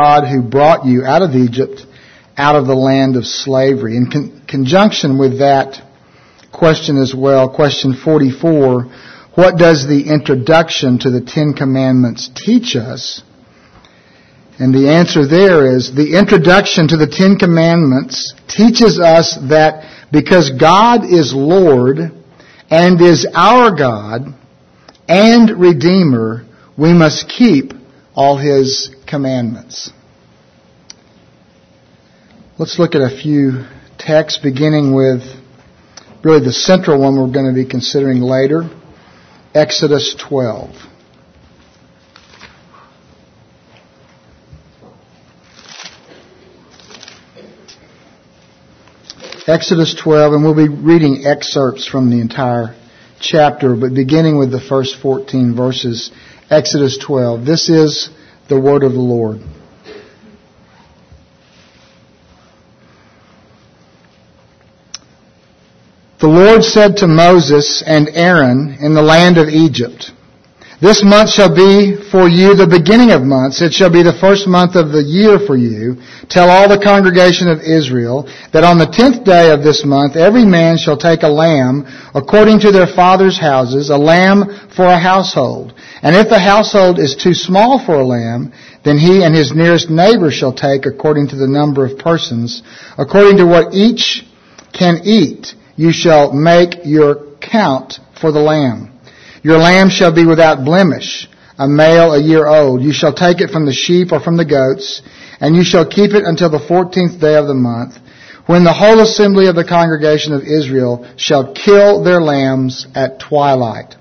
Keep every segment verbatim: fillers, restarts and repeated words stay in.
God who brought you out of Egypt, out of the land of slavery. In con- conjunction with that question as well, question forty-four, what does the introduction to the Ten Commandments teach us? And the answer there is, the introduction to the Ten Commandments teaches us that because God is Lord and is our God and Redeemer, we must keep all His commandments. Let's look at a few texts, beginning with really the central one we're going to be considering later, Exodus twelve. Exodus twelve, and we'll be reading excerpts from the entire chapter, but beginning with the first fourteen verses, Exodus twelve. This is the word of the Lord. The Lord said to Moses and Aaron in the land of Egypt, "This month shall be for you the beginning of months. It shall be the first month of the year for you. Tell all the congregation of Israel that on the tenth day of this month every man shall take a lamb according to their father's houses, a lamb for a household. And if the household is too small for a lamb, then he and his nearest neighbor shall take according to the number of persons, according to what each can eat. You shall make your count for the lamb. Your lamb shall be without blemish, a male a year old. You shall take it from the sheep or from the goats, and you shall keep it until the fourteenth day of the month, when the whole assembly of the congregation of Israel shall kill their lambs at twilight.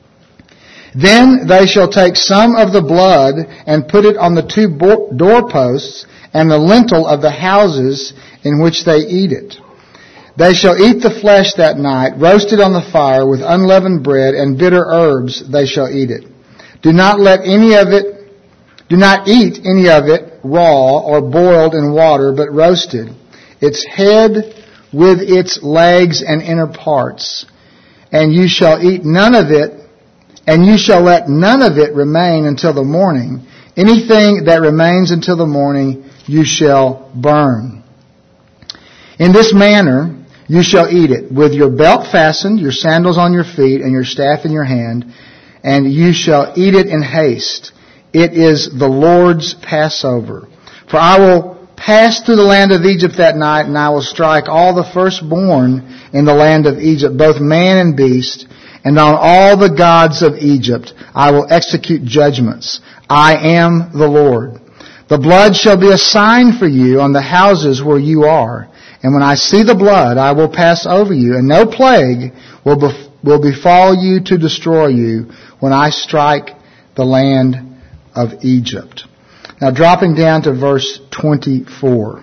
Then they shall take some of the blood and put it on the two doorposts and the lintel of the houses in which they eat it. They shall eat the flesh that night, roasted on the fire with unleavened bread and bitter herbs they shall eat it. Do not let any of it, do not eat any of it raw or boiled in water, but roasted, its head with its legs and inner parts. And you shall eat none of it, and you shall let none of it remain until the morning. Anything that remains until the morning you shall burn. In this manner you shall eat it, with your belt fastened, your sandals on your feet, and your staff in your hand, and you shall eat it in haste. It is the Lord's Passover. For I will pass through the land of Egypt that night, and I will strike all the firstborn in the land of Egypt, both man and beast, and on all the gods of Egypt I will execute judgments. I am the Lord. The blood shall be a sign for you on the houses where you are. And when I see the blood, I will pass over you, and no plague will bef- will befall you to destroy you when I strike the land of Egypt." Now dropping down to verse twenty-four.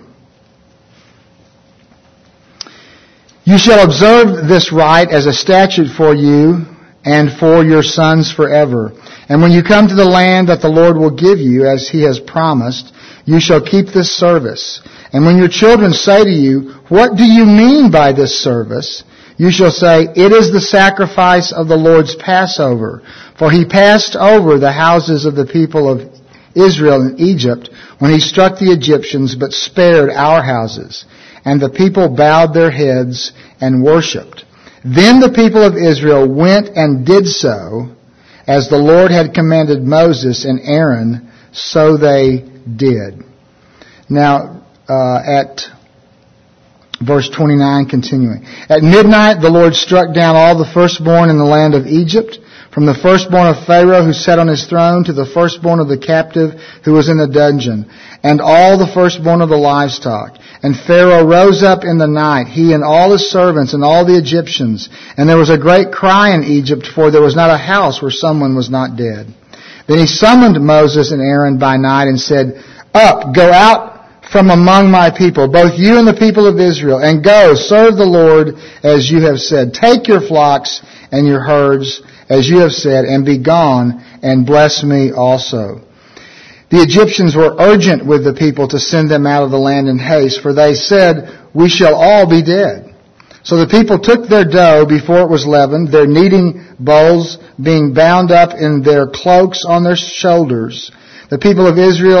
"You shall observe this rite as a statute for you and for your sons forever. And when you come to the land that the Lord will give you, as He has promised, you shall keep this service. And when your children say to you, 'What do you mean by this service?' you shall say, 'It is the sacrifice of the Lord's Passover. For He passed over the houses of the people of Israel in Egypt when He struck the Egyptians, but spared our houses.' And the people bowed their heads and worshipped. Then the people of Israel went and did so, as the Lord had commanded Moses and Aaron, so they did." Now, uh, at verse twenty-nine, continuing. "At midnight the Lord struck down all the firstborn in the land of Egypt, from the firstborn of Pharaoh who sat on his throne to the firstborn of the captive who was in the dungeon, and all the firstborn of the livestock. And Pharaoh rose up in the night, he and all his servants and all the Egyptians. And there was a great cry in Egypt, for there was not a house where someone was not dead. Then he summoned Moses and Aaron by night and said, 'Up, go out from among my people, both you and the people of Israel, and go, serve the Lord as you have said. Take your flocks and your herds as you have said, and be gone, and bless me also.' The Egyptians were urgent with the people to send them out of the land in haste, for they said, 'We shall all be dead.' So the people took their dough before it was leavened, their kneading bowls being bound up in their cloaks on their shoulders. The people of Israel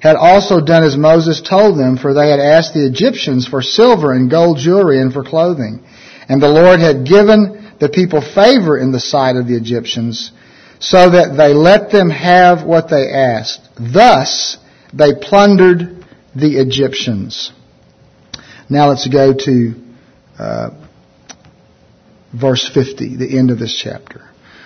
had also done as Moses told them, for they had asked the Egyptians for silver and gold jewelry and for clothing. And the Lord had given the people favor in the sight of the Egyptians, so that they let them have what they asked. Thus they plundered the Egyptians. Now let's go to uh, verse fifty, the end of this chapter.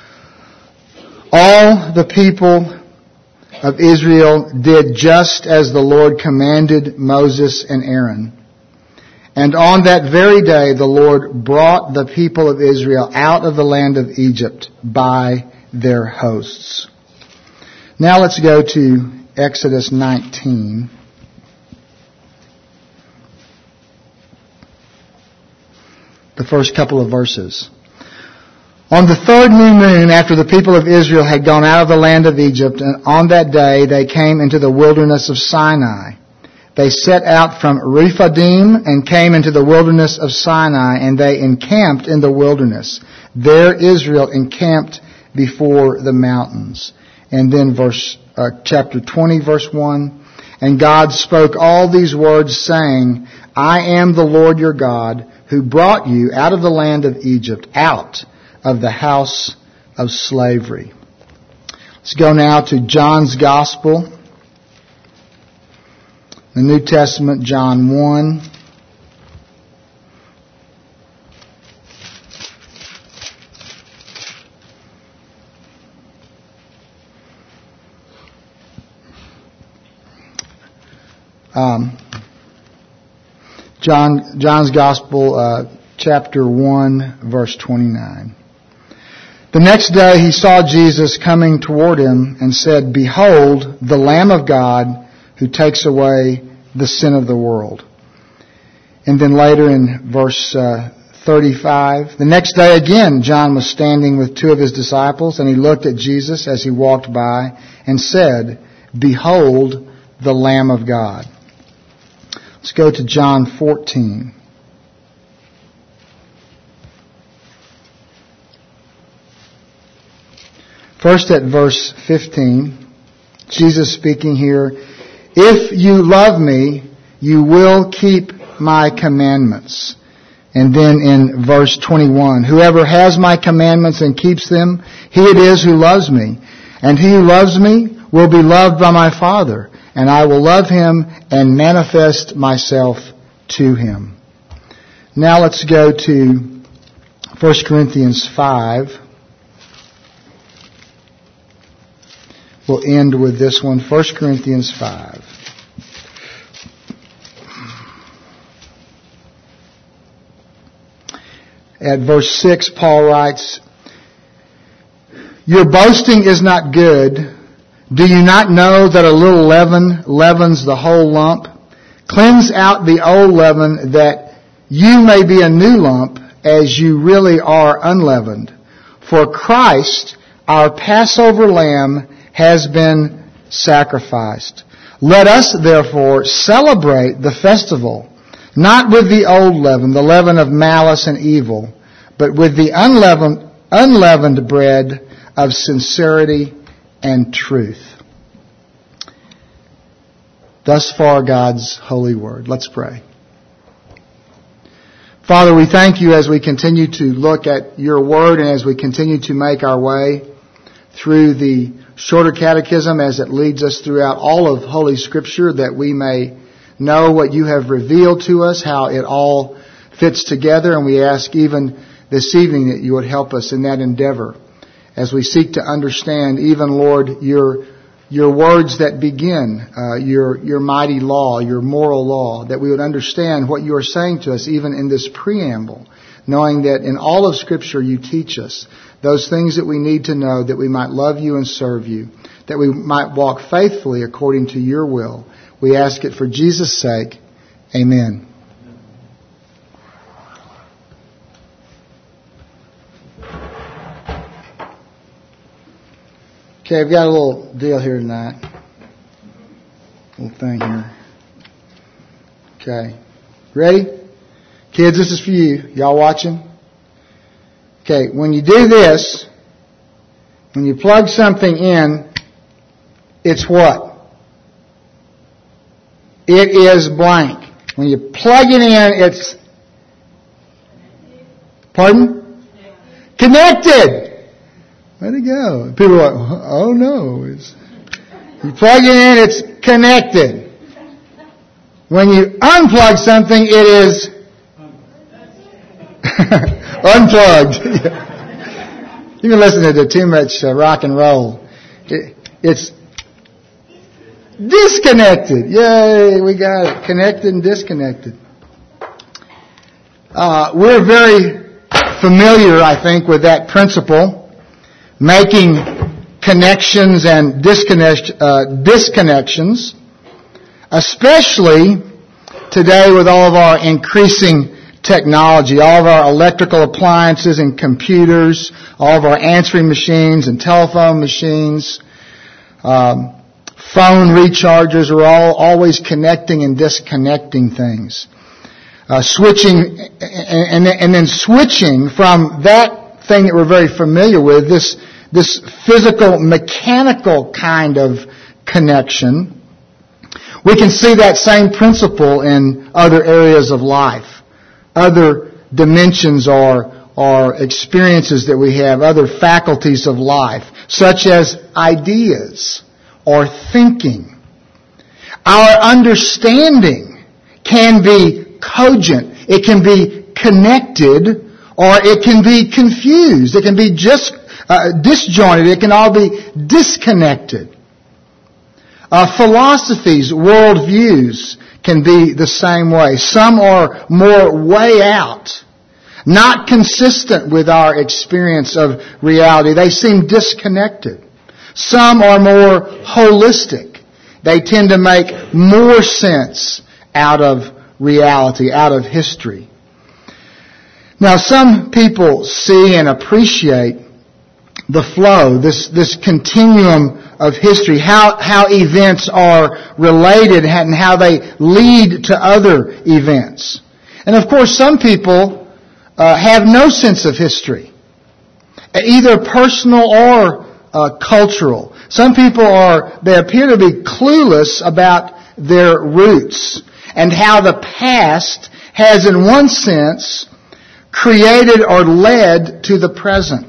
All the people of Israel did just as the Lord commanded Moses and Aaron. And on that very day the Lord brought the people of Israel out of the land of Egypt by their hosts. Now let's go to Exodus nineteen. The first couple of verses. On the third new moon, after the people of Israel had gone out of the land of Egypt, and on that day they came into the wilderness of Sinai. They set out from Rephidim and came into the wilderness of Sinai, and they encamped in the wilderness. There Israel encamped before the mountains. And then verse uh, chapter twenty, verse one. And God spoke all these words, saying, I am the Lord your God, who brought you out of the land of Egypt, out of the house of slavery. Let's go now to John's Gospel. The New Testament, John one. Um, John, John's Gospel, uh, chapter one, verse twenty-nine. The next day he saw Jesus coming toward him and said, Behold, the Lamb of God who takes away the sin of the world. And then later in verse uh, thirty-five, the next day again John was standing with two of his disciples, and he looked at Jesus as he walked by and said, Behold, the Lamb of God. Let's go to John fourteen. First at verse fifteen, Jesus speaking here, If you love me, you will keep my commandments. And then in verse twenty-one, Whoever has my commandments and keeps them, he it is who loves me. And he who loves me will be loved by my Father, and I will love him and manifest myself to him. Now let's go to First Corinthians five. We'll end with this one, First Corinthians five. At verse six, Paul writes, Your boasting is not good. Do you not know that a little leaven leavens the whole lump? Cleanse out the old leaven, that you may be a new lump, as you really are unleavened. For Christ, our Passover lamb, has been sacrificed. Let us, therefore, celebrate the festival, not with the old leaven, the leaven of malice and evil, but with the unleavened, unleavened bread of sincerity and truth. Thus far, God's holy word. Let's pray. Father, we thank you as we continue to look at your word and as we continue to make our way through the shorter catechism as it leads us throughout all of Holy Scripture, that we may know what you have revealed to us, how it all fits together. And we ask even this evening that you would help us in that endeavor as we seek to understand even, Lord, your your words that begin, uh, your your mighty law, your moral law, that we would understand what you are saying to us even in this preamble, knowing that in all of Scripture you teach us those things that we need to know, that we might love you and serve you, that we might walk faithfully according to your will. We ask it for Jesus' sake. Amen. Okay, I've got a little deal here tonight. Little thing here. Okay. Ready? Kids, this is for you. Y'all watching? Okay, when you do this, when you plug something in, it's what? it is blank. When you plug it in, it's, pardon? Connected. Where'd it go? People are like, oh no. It's, you plug it in, it's connected. When you unplug something, it is unplugged. You've been listening to too much uh, rock and roll. It, it's disconnected. Yay, we got it. Connected and disconnected. Uh, we're very familiar, I think, with that principle, making connections and disconnect, uh, disconnections, especially today with all of our increasing technology, all of our electrical appliances and computers, all of our answering machines and telephone machines, um, phone rechargers are all always connecting and disconnecting things. Uh, switching, and, and, and then switching from that thing that we're very familiar with, this, this physical, mechanical kind of connection. We can see that same principle in other areas of life, other dimensions or, or experiences that we have, other faculties of life, such as ideas or thinking. Our understanding can be cogent. It can be connected, or it can be confused. It can be just uh, disjointed. It can all be disconnected. Uh, philosophies, worldviews can be the same way. Some are more way out, not consistent with our experience of reality. They seem disconnected. Some are more holistic. They tend to make more sense out of reality, out of history. Now, some people see and appreciate the flow, this, this continuum of history, how, how events are related and how they lead to other events. And of course, some people uh, have no sense of history, either personal or uh, cultural. Some people are, they appear to be clueless about their roots and how the past has, in one sense, created or led to the present.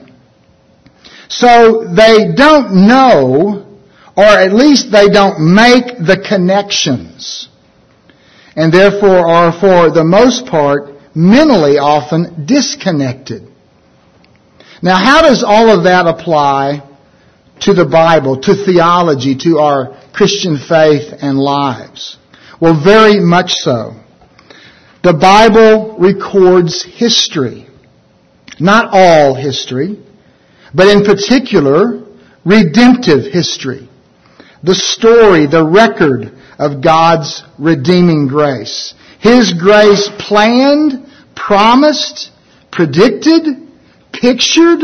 So they don't know, or at least they don't make the connections, and therefore are, for the most part, mentally often disconnected. Now, how does all of that apply to the Bible, to theology, to our Christian faith and lives? Well, very much so. The Bible records history. Not all history, but in particular, redemptive history. The story, the record of God's redeeming grace. His grace planned, promised, predicted, pictured,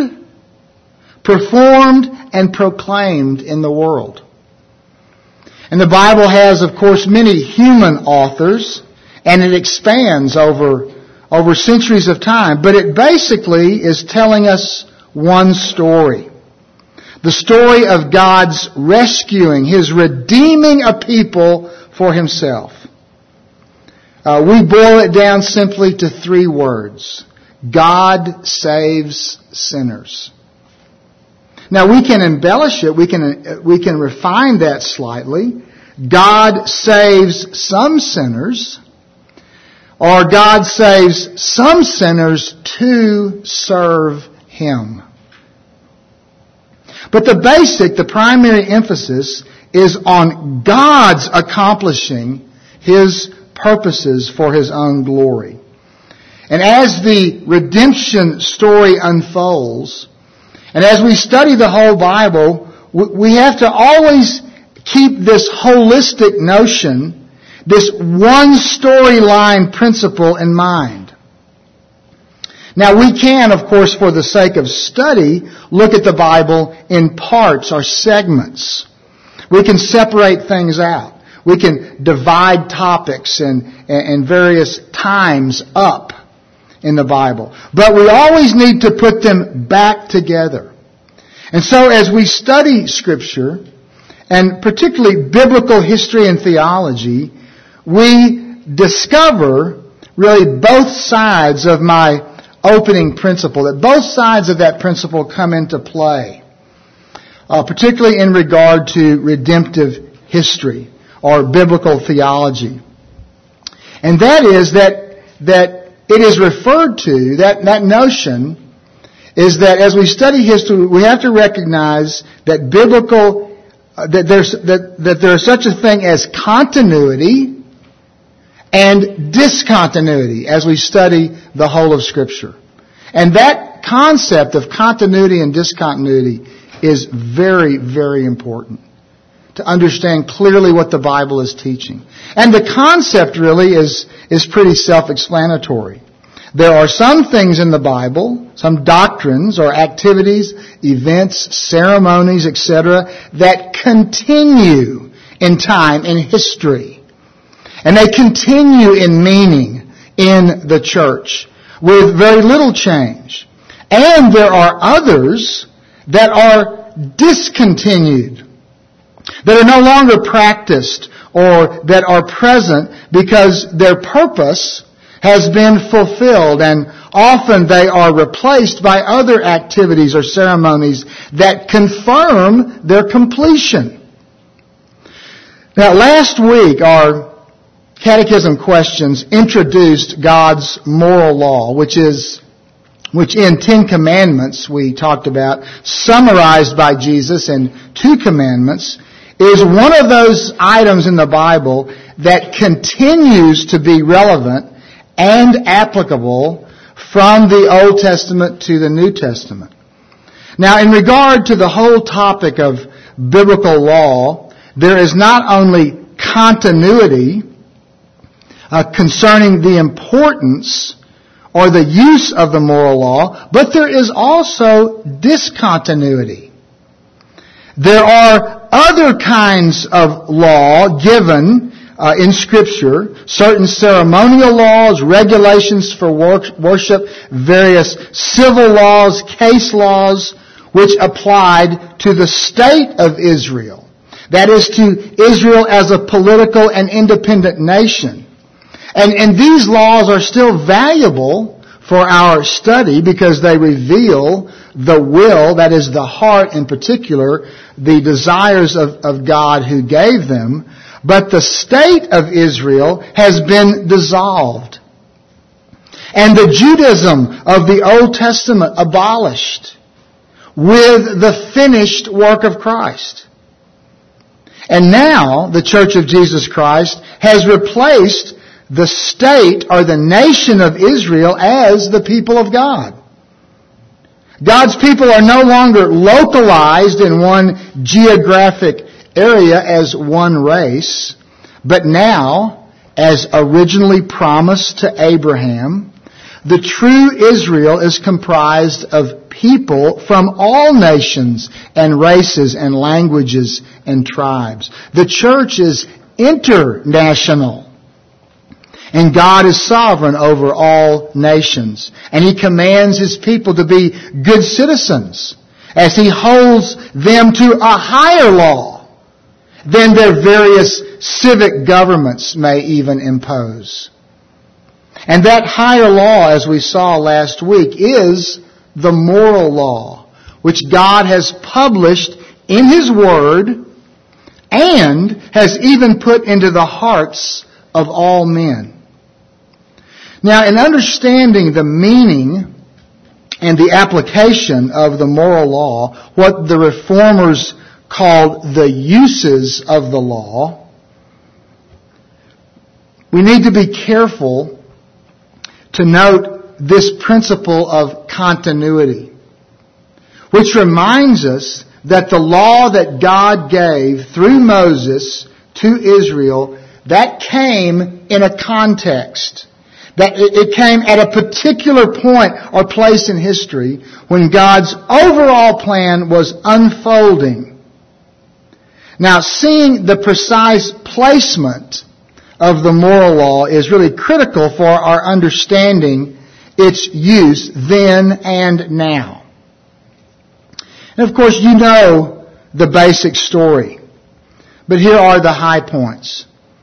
performed, and proclaimed in the world. And the Bible has, of course, many human authors, and it expands over, over centuries of time. But it basically is telling us one story. The story of God's rescuing, His redeeming a people for Himself. Uh, we boil it down simply to three words. God saves sinners. Now we can embellish it, we can, we can refine that slightly. God saves some sinners, or God saves some sinners to serve Him. But the basic, the primary emphasis is on God's accomplishing His purposes for His own glory. And as the redemption story unfolds, and as we study the whole Bible, we have to always keep this holistic notion, this one storyline principle in mind. Now we can, of course, for the sake of study, look at the Bible in parts or segments. We can separate things out. We can divide topics and, and various times up in the Bible. But we always need to put them back together. And so as we study Scripture, and particularly biblical history and theology, we discover really both sides of my opening principle, that both sides of that principle come into play, uh, particularly in regard to redemptive history or biblical theology. And that is that, that it is referred to, that, that notion is that as we study history, we have to recognize that biblical, uh, that there's, that, that there is such a thing as continuity and discontinuity as we study the whole of Scripture. And that concept of continuity and discontinuity is very, very important to understand clearly what the Bible is teaching. And the concept really is, is pretty self-explanatory. There are some things in the Bible, some doctrines or activities, events, ceremonies, et cetera, that continue in time, in history. And they continue in meaning in the church with very little change. And there are others that are discontinued, that are no longer practiced or that are present because their purpose has been fulfilled, and often they are replaced by other activities or ceremonies that confirm their completion. Now, last week our Catechism questions introduced God's moral law, which is, which in Ten Commandments we talked about, summarized by Jesus in two commandments, is one of those items in the Bible that continues to be relevant and applicable from the Old Testament to the New Testament. Now, in regard to the whole topic of biblical law, there is not only continuity uh, concerning the importance or the use of the moral law, but there is also discontinuity. There are other kinds of law given uh, in Scripture, certain ceremonial laws, regulations for worship, various civil laws, case laws, which applied to the state of Israel. That is, to Israel as a political and independent nation. And, and these laws are still valuable for our study because they reveal the will, that is the heart in particular, the desires of, of God who gave them. But the state of Israel has been dissolved. And the Judaism of the Old Testament abolished with the finished work of Christ. And now the Church of Jesus Christ has replaced the state or the nation of Israel as the people of God. God's people are no longer localized in one geographic area as one race, but now, as originally promised to Abraham, the true Israel is comprised of people from all nations and races and languages and tribes. The church is international. And God is sovereign over all nations. And He commands His people to be good citizens as He holds them to a higher law than their various civic governments may even impose. And that higher law, as we saw last week, is the moral law, which God has published in His Word and has even put into the hearts of all men. Now, in understanding the meaning and the application of the moral law, what the Reformers called the uses of the law, we need to be careful to note this principle of continuity, which reminds us that the law that God gave through Moses to Israel, that came in a context. That it came at a particular point or place in history when God's overall plan was unfolding. Now, seeing the precise placement of the moral law is really critical for our understanding its use then and now. And of course, you know the basic story. But here are the high points.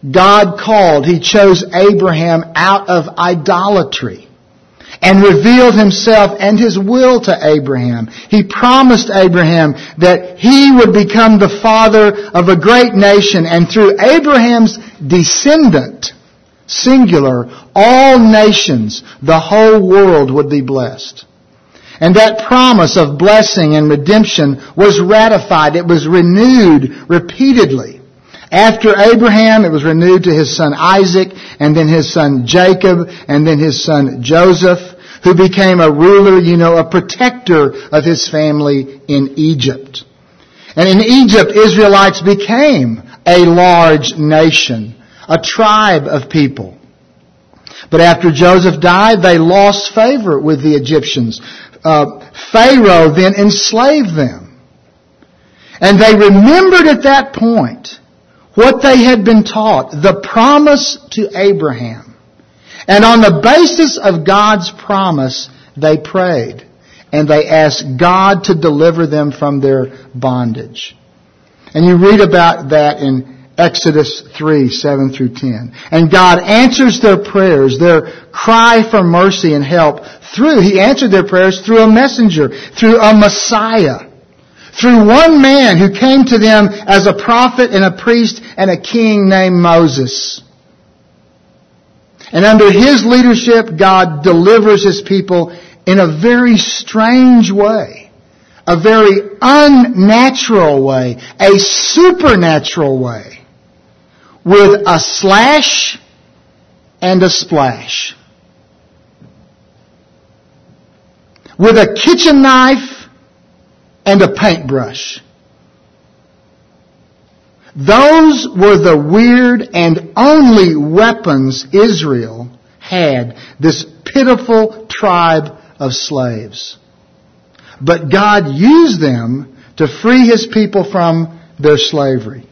God called, He chose Abraham out of idolatry and revealed Himself and His will to Abraham. He promised Abraham that he would become the father of a great nation, and through Abraham's descendant, singular, all nations, the whole world would be blessed. And that promise of blessing and redemption was ratified. It was renewed repeatedly. After Abraham, it was renewed to his son Isaac, and then his son Jacob, and then his son Joseph, who became a ruler, you know, a protector of his family in Egypt. And in Egypt, Israelites became a large nation, a tribe of people. But after Joseph died, they lost favor with the Egyptians. Uh, Pharaoh then enslaved them. And they remembered at that point what they had been taught, the promise to Abraham. And on the basis of God's promise, they prayed. And they asked God to deliver them from their bondage. And you read about that in Exodus three, seven through ten. And God answers their prayers, their cry for mercy and help through, He answered their prayers through a messenger, through a Messiah. Through one man who came to them as a prophet and a priest and a king named Moses. And under his leadership, God delivers His people in a very strange way. A very unnatural way. A supernatural way. With a slash and a splash. With a kitchen knife and a paintbrush. Those were the weird and only weapons Israel had, this pitiful tribe of slaves. But God used them to free His people from their slavery.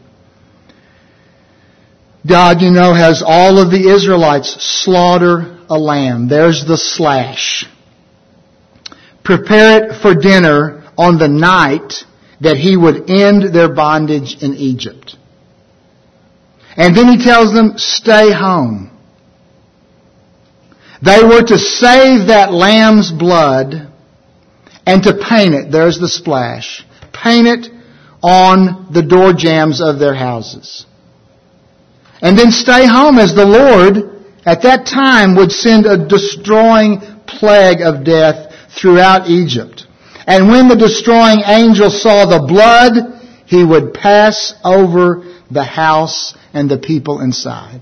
God, you know, has all of the Israelites slaughter a lamb. There's the slash. Prepare it for dinner on the night that He would end their bondage in Egypt. And then He tells them, stay home. They were to save that lamb's blood and to paint it, there's the splash, paint it on the door jambs of their houses. And then stay home as the Lord at that time would send a destroying plague of death throughout Egypt. And when the destroying angel saw the blood, he would pass over the house and the people inside.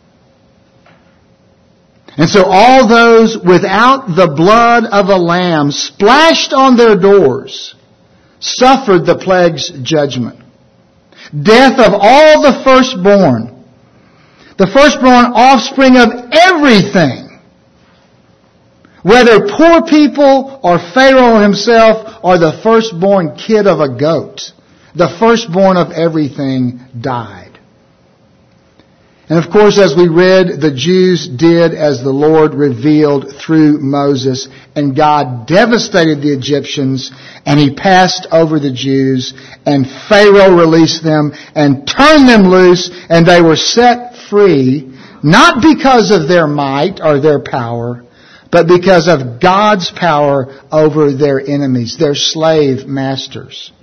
And so all those without the blood of a lamb splashed on their doors suffered the plague's judgment. Death of all the firstborn, the firstborn offspring of everything. Whether poor people or Pharaoh himself or the firstborn kid of a goat, the firstborn of everything died. And of course, as we read, the Jews did as the Lord revealed through Moses, and God devastated the Egyptians, and He passed over the Jews, and Pharaoh released them and turned them loose, and they were set free, not because of their might or their power, but because of God's power over their enemies, their slave masters.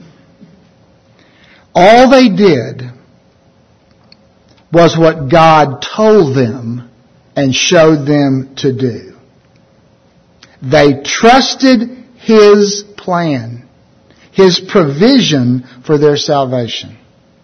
All they did was what God told them and showed them to do. They trusted His plan, His provision for their salvation.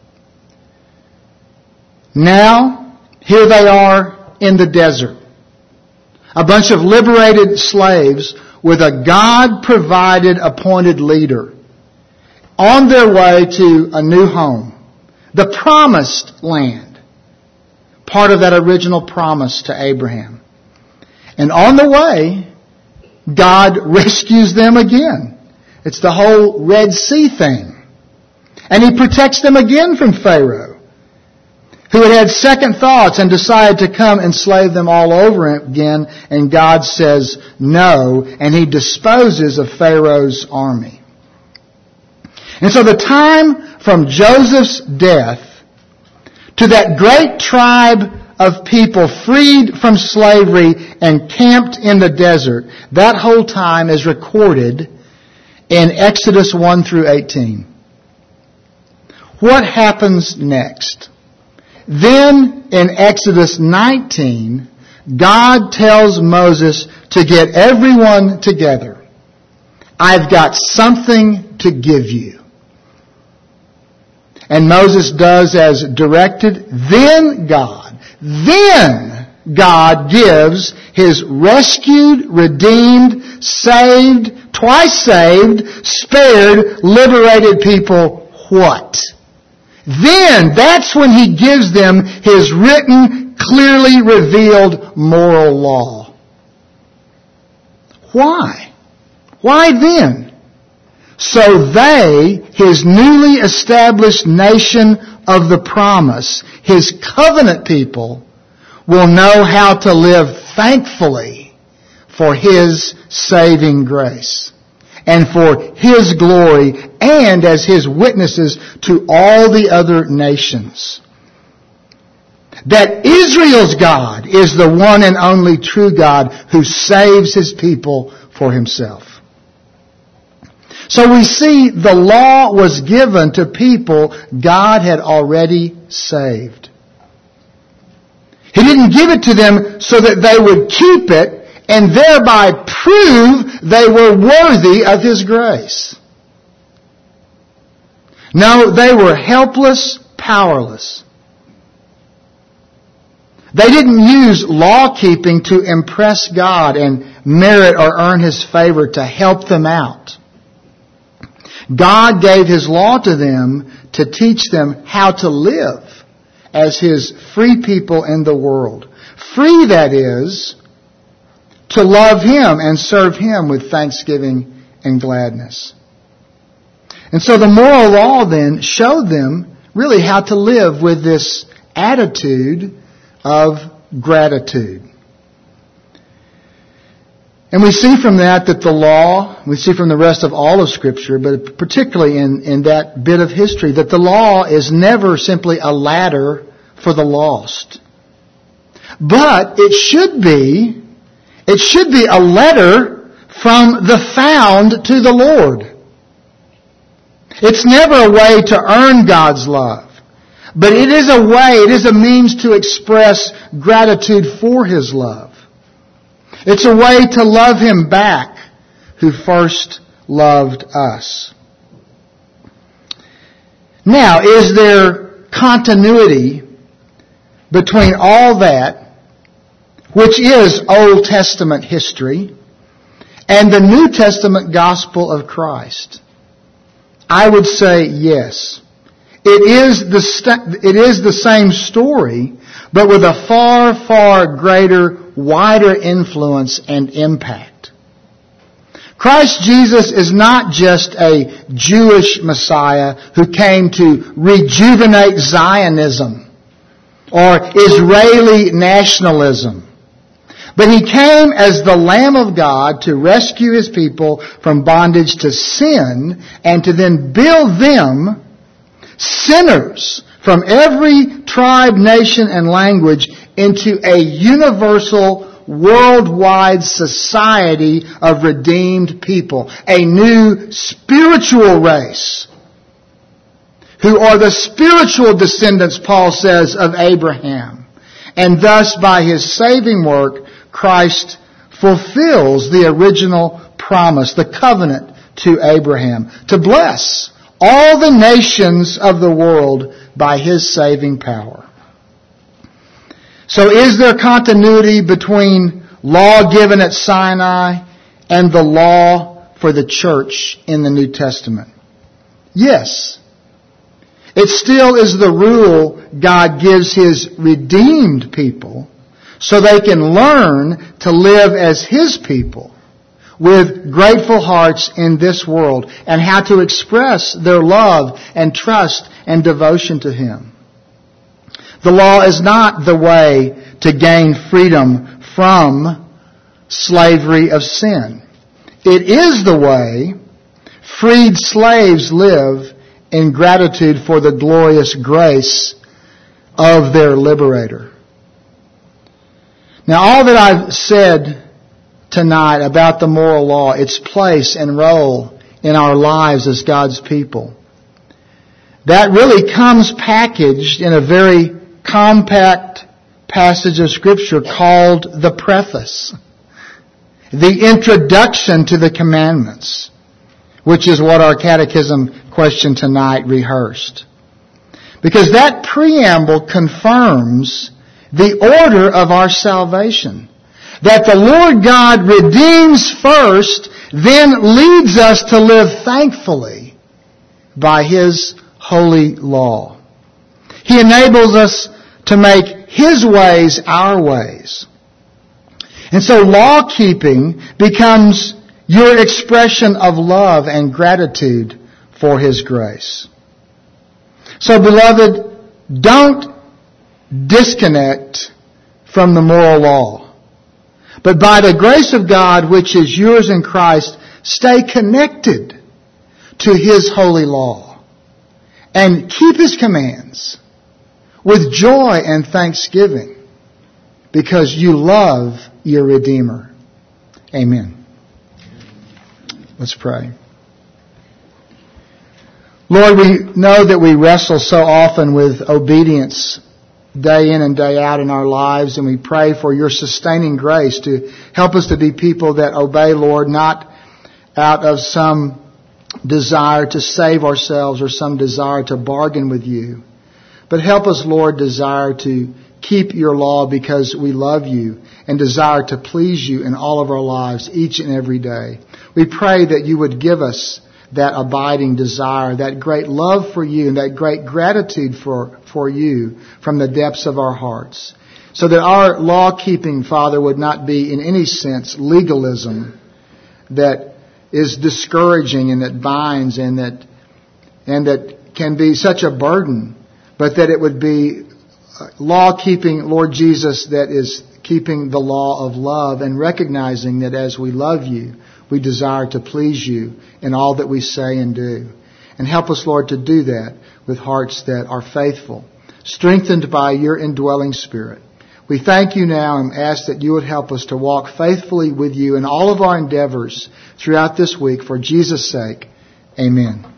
Now, here they are in the desert. A bunch of liberated slaves with a God-provided appointed leader on their way to a new home, the promised land, part of that original promise to Abraham. And on the way, God rescues them again. It's the whole Red Sea thing. And He protects them again from Pharaoh, who had had second thoughts and decided to come enslave them all over again. And God says no, and He disposes of Pharaoh's army. And so the time from Joseph's death to that great tribe of people freed from slavery and camped in the desert, that whole time is recorded in Exodus one through eighteen. What happens next? Then in Exodus nineteen, God tells Moses to get everyone together. I've got something to give you. And Moses does as directed. Then God, then God gives His rescued, redeemed, saved, twice saved, spared, liberated people what? Then, that's when He gives them His written, clearly revealed moral law. Why? Why then? So they, His newly established nation of the promise, His covenant people, will know how to live thankfully for His saving grace and for His glory, and as His witnesses to all the other nations. That Israel's God is the one and only true God who saves His people for Himself. So we see the law was given to people God had already saved. He didn't give it to them so that they would keep it and thereby prove they were worthy of His grace. No, they were helpless, powerless. They didn't use law-keeping to impress God and merit or earn His favor to help them out. God gave His law to them to teach them how to live as His free people in the world. Free, that is, to love Him and serve Him with thanksgiving and gladness. And so the moral law then showed them really how to live with this attitude of gratitude. And we see from that that the law, we see from the rest of all of Scripture, but particularly in, in that bit of history, that the law is never simply a ladder for the lost. But it should be, it should be a letter from the found to the Lord. It's never a way to earn God's love. But it is a way, it is a means to express gratitude for His love. It's a way to love Him back who first loved us. Now, is there continuity between all that, which is Old Testament history, and the New Testament gospel of Christ? I would say yes. It is the st- it is the same story, but with a far, far greater, wider influence and impact. Christ Jesus is not just a Jewish Messiah who came to rejuvenate Zionism or Israeli nationalism. But He came as the Lamb of God to rescue His people from bondage to sin and to then build them, sinners from every tribe, nation, and language, into a universal, worldwide society of redeemed people. A new spiritual race who are the spiritual descendants, Paul says, of Abraham. And thus, by His saving work, Christ fulfills the original promise, the covenant to Abraham, to bless all the nations of the world by His saving power. So is there continuity between law given at Sinai and the law for the church in the New Testament? Yes. It still is the rule God gives His redeemed people so they can learn to live as His people with grateful hearts in this world and how to express their love and trust and devotion to Him. The law is not the way to gain freedom from slavery of sin. It is the way freed slaves live in gratitude for the glorious grace of their liberator. Now, all that I've said tonight about the moral law, its place and role in our lives as God's people, that really comes packaged in a very compact passage of Scripture called the preface, the introduction to the commandments, which is what our catechism question tonight rehearsed. Because that preamble confirms the order of our salvation. That the Lord God redeems first, then leads us to live thankfully by His holy law. He enables us to make His ways our ways. And so law-keeping becomes your expression of love and gratitude for His grace. So, beloved, don't disconnect from the moral law. But by the grace of God, which is yours in Christ, stay connected to His holy law and keep His commands with joy and thanksgiving because you love your Redeemer. Amen. Let's pray. Lord, we know that we wrestle so often with obedience day in and day out in our lives, and we pray for your sustaining grace to help us to be people that obey, Lord, not out of some desire to save ourselves or some desire to bargain with you, but help us, Lord, desire to keep your law because we love you and desire to please you in all of our lives each and every day. We pray that you would give us that abiding desire, that great love for you, and that great gratitude for, for you from the depths of our hearts. So that our law-keeping, Father, would not be in any sense legalism that is discouraging and that binds and that, and that can be such a burden, but that it would be law-keeping, Lord Jesus, that is keeping the law of love and recognizing that as we love you, we desire to please you in all that we say and do. And help us, Lord, to do that with hearts that are faithful, strengthened by your indwelling Spirit. We thank you now and ask that you would help us to walk faithfully with you in all of our endeavors throughout this week for Jesus' sake. Amen.